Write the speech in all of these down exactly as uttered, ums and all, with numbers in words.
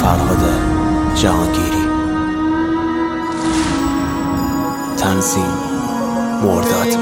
فرهاد جهانگیری. تنظیم مرداد.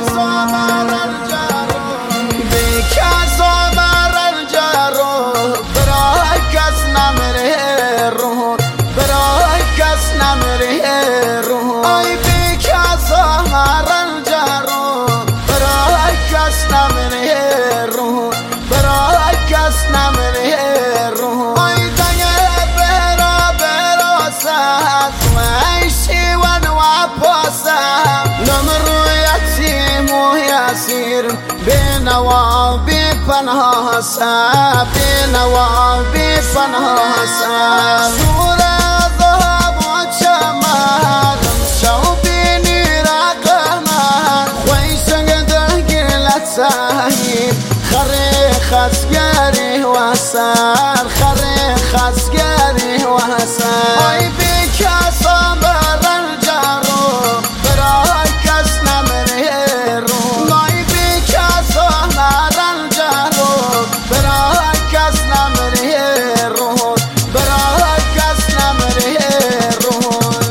بنوا بپناه سب بنوا بپناه سب شور ذهب و چمن شو بینی رقمن خویشنگ درگلت سهیم خری خسگری و سر خری خسگری و سر ای بی کسا برن جارو برای کس نمره رو نای بی کسا برن جارو برای کس نمره رو برای کس نمره رو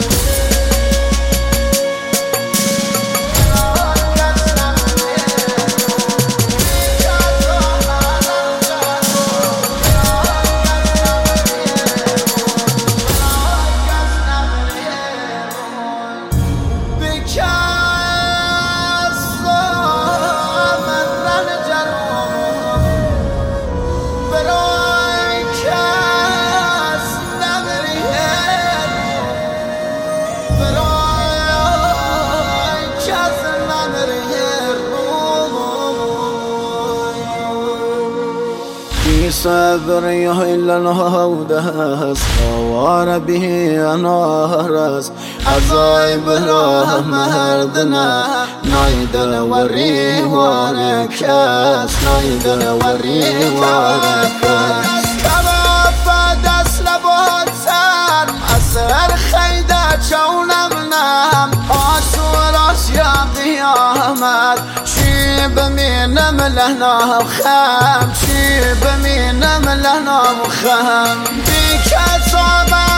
صبر إلا الهودس وار به أنارس عزايب راه مهردنا نايدل وري وركاس نايدل وري وركاس كما فدس لبوت سر أسر خيدة شونمنا أسور أشياء قيامات بمين ملهنا وخام شي بمين ملهنا وخام بك صعبة